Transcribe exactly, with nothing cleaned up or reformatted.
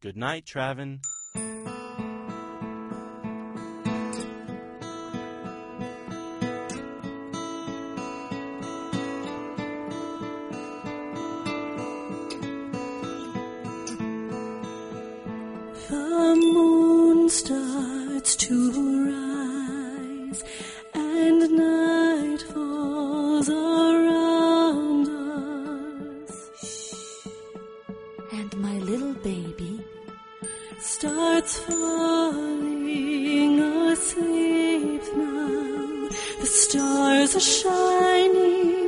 Good night, Travin. The moon starts to rise, and night falls around us. And my little baby starts falling asleep now. The stars are shining